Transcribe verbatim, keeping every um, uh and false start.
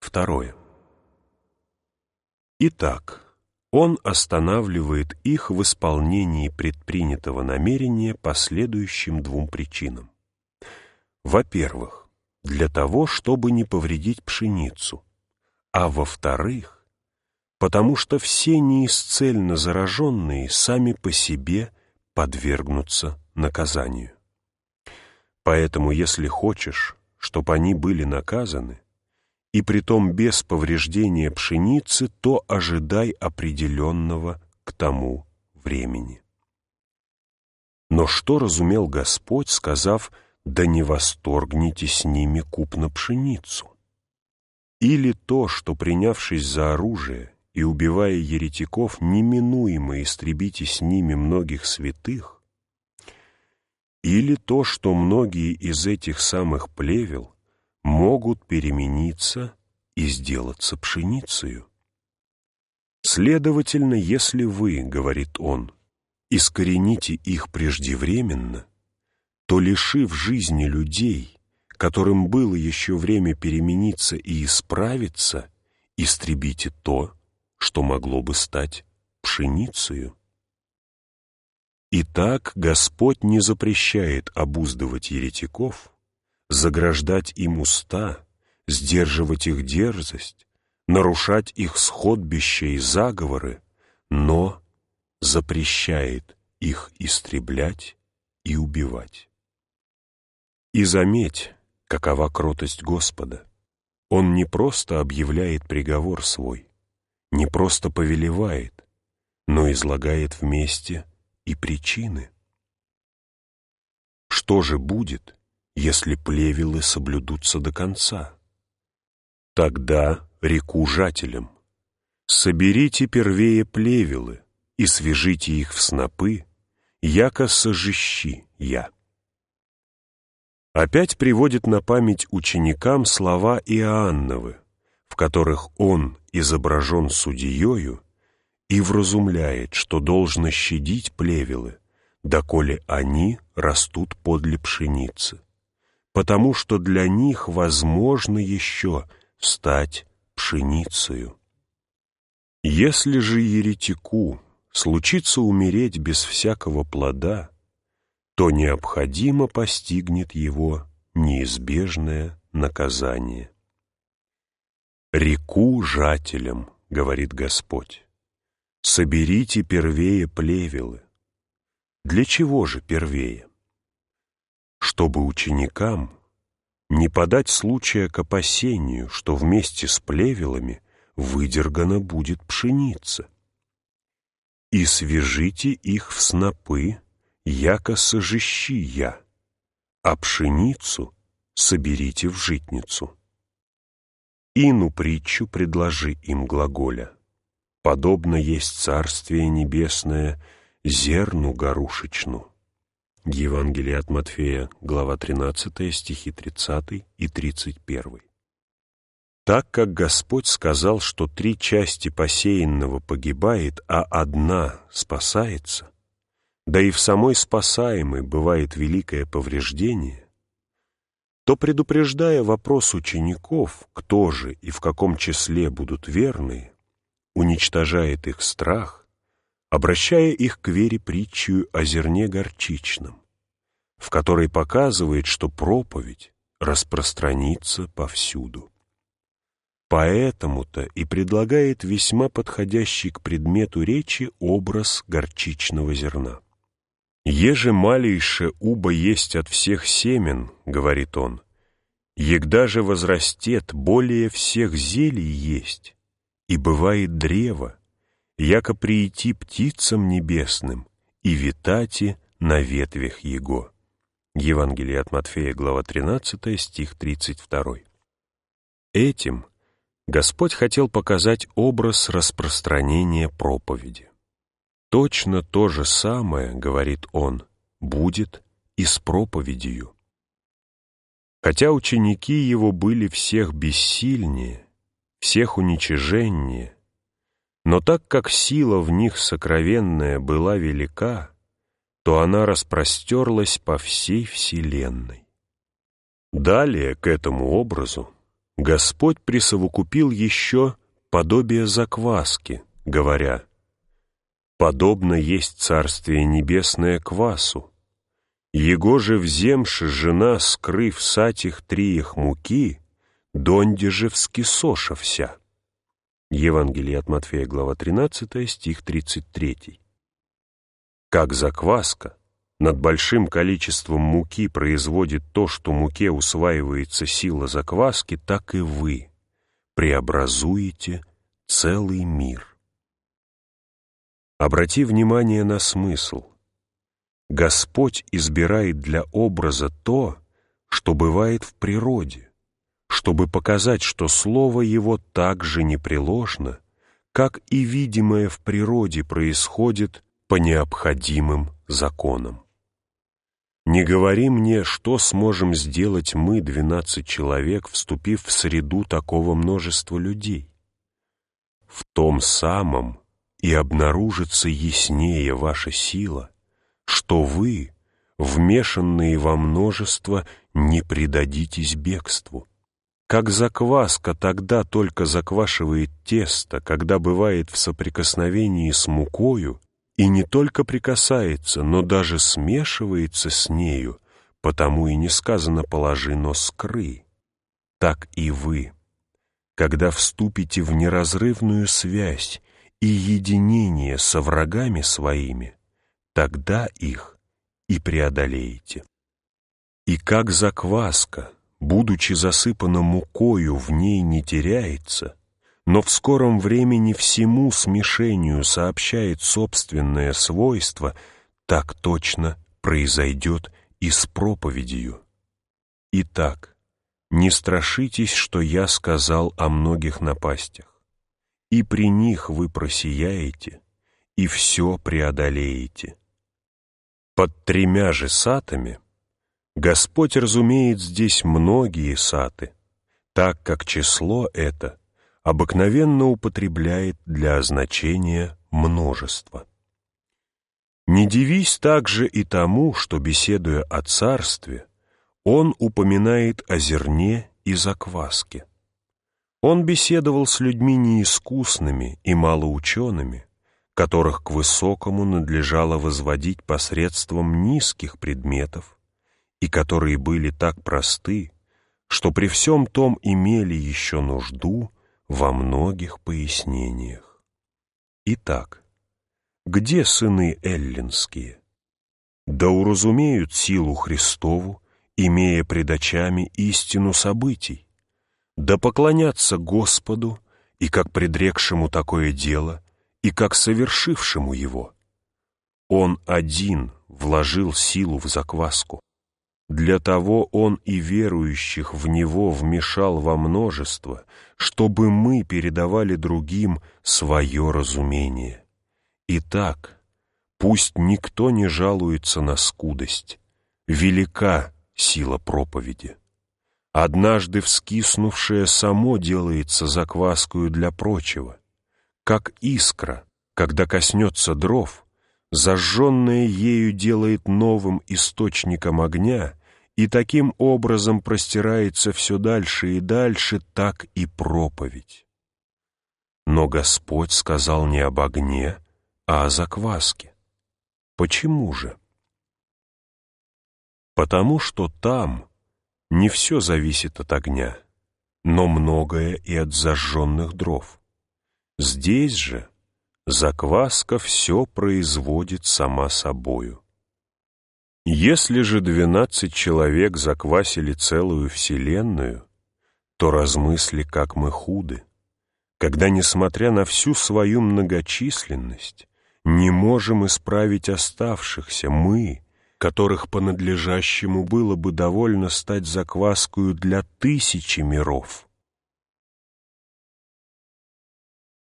Второе. Итак, он останавливает их в исполнении предпринятого намерения по следующим двум причинам. Во-первых, для того, чтобы не повредить пшеницу, а во-вторых, потому что все неисцельно зараженные сами по себе подвергнутся наказанию. Поэтому, если хочешь, чтобы они были наказаны, и притом без повреждения пшеницы, то ожидай определенного к тому времени. Но что разумел Господь, сказав: «Да не восторгните с ними купно пшеницу»? Или то, что, принявшись за оружие и убивая еретиков, неминуемо истребите с ними многих святых? Или то, что многие из этих самых плевел могут перемениться и сделаться пшеницею? Следовательно, если вы, говорит он, искорените их преждевременно, то, лишив жизни людей, которым было еще время перемениться и исправиться, истребите то, что могло бы стать пшеницею. Итак, Господь не запрещает обуздывать еретиков, заграждать им уста, сдерживать их дерзость, нарушать их сходбища и заговоры, но запрещает их истреблять и убивать. И заметь, какова кротость Господа. Он не просто объявляет приговор свой, не просто повелевает, но излагает вместе и причины. Что же будет, если плевелы соблюдутся до конца? Тогда реку жателям: соберите первее плевелы и свяжите их в снопы, яко сожжи я. Опять приводит на память ученикам слова Иоанновы, в которых он изображен судьею и вразумляет, что должно щадить плевелы, доколе они растут подле пшеницы, потому что для них возможно еще стать пшеницею. Если же еретику случится умереть без всякого плода, то необходимо постигнет его неизбежное наказание. «Реку жателям, — говорит Господь, — соберите первее плевелы». Для чего же первее? Чтобы ученикам не подать случая к опасению, что вместе с плевелами выдергана будет пшеница. «И свяжите их в снопы, яко сожжи я, а пшеницу соберите в житницу». Ину притчу предложи им глаголя: подобно есть Царствие Небесное зерну горушечну. Евангелие от Матфея, глава тринадцатая, стихи тридцатый и тридцать первый. Так как Господь сказал, что три части посеянного погибает, а одна спасается, да и в самой спасаемой бывает великое повреждение, то, предупреждая вопрос учеников, кто же и в каком числе будут верные, уничтожает их страх, обращая их к вере притчую о зерне горчичном, в которой показывает, что проповедь распространится повсюду. Поэтому-то и предлагает весьма подходящий к предмету речи образ горчичного зерна. «Еже малейше уба есть от всех семен, — говорит он, — егда же возрастет, более всех зелий есть, и бывает древо, яко приити птицам небесным и витати на ветвях его». Евангелие от Матфея, глава тринадцатая, стих тридцать второй. Этим Господь хотел показать образ распространения проповеди. Точно то же самое, говорит он, будет и с проповедью. Хотя ученики его были всех бессильнее, всех уничиженнее, но так как сила в них сокровенная была велика, то она распростерлась по всей вселенной. Далее к этому образу Господь присовокупил еще подобие закваски, говоря: «Подобно есть Царствие Небесное квасу. Его же вземши жена, скрыв сатих триях муки, донде же вскисоша вся». Евангелие от Матфея, глава тринадцатая, стих тридцать третий. Как закваска над большим количеством муки производит то, что муке усваивается сила закваски, так и вы преобразуете целый мир. Обрати внимание на смысл. Господь избирает для образа то, что бывает в природе, чтобы показать, что слово Его так же непреложно, как и видимое в природе происходит по необходимым законам. Не говори мне, что сможем сделать мы, двенадцать человек, вступив в среду такого множества людей. В том самом и обнаружится яснее ваша сила, что вы, вмешанные во множество, не предадитесь бегству. Как закваска тогда только заквашивает тесто, когда бывает в соприкосновении с мукою, и не только прикасается, но даже смешивается с нею, потому и не сказано «положи, но скрый». Так и вы, когда вступите в неразрывную связь и единение со врагами своими, тогда их и преодолеете. И как закваска, будучи засыпана мукою, в ней не теряется, но в скором времени всему смешению сообщает собственное свойство, так точно произойдет и с проповедью. Итак, не страшитесь, что я сказал о многих напастях. И при них вы просияете, и все преодолеете. Под тремя же сатами Господь разумеет здесь многие саты, так как число это обыкновенно употребляет для означения множества. Не дивись также и тому, что, беседуя о царстве, он упоминает о зерне и закваске. Он беседовал с людьми неискусными и малоучеными, которых к высокому надлежало возводить посредством низких предметов, и которые были так просты, что при всем том имели еще нужду во многих пояснениях. Итак, где сыны эллинские? Да уразумеют силу Христову, имея пред очами истину событий, да поклонятся Господу и как предрекшему такое дело, и как совершившему его. Он один вложил силу в закваску. Для того Он и верующих в Него вмешал во множество, чтобы мы передавали другим свое разумение. Итак, пусть никто не жалуется на скудость. Велика сила проповеди. Однажды вскиснувшее само делается закваскою для прочего. Как искра, когда коснется дров, зажженное ею делает новым источником огня, и таким образом простирается все дальше и дальше, так и проповедь. Но Господь сказал не об огне, а о закваске. Почему же? Потому что там не все зависит от огня, но многое и от зажженных дров. Здесь же закваска все производит сама собою. Если же двенадцать человек заквасили целую вселенную, то размысли, как мы худы, когда, несмотря на всю свою многочисленность, не можем исправить оставшихся мы, которых по надлежащему было бы довольно стать закваскою для тысячи миров.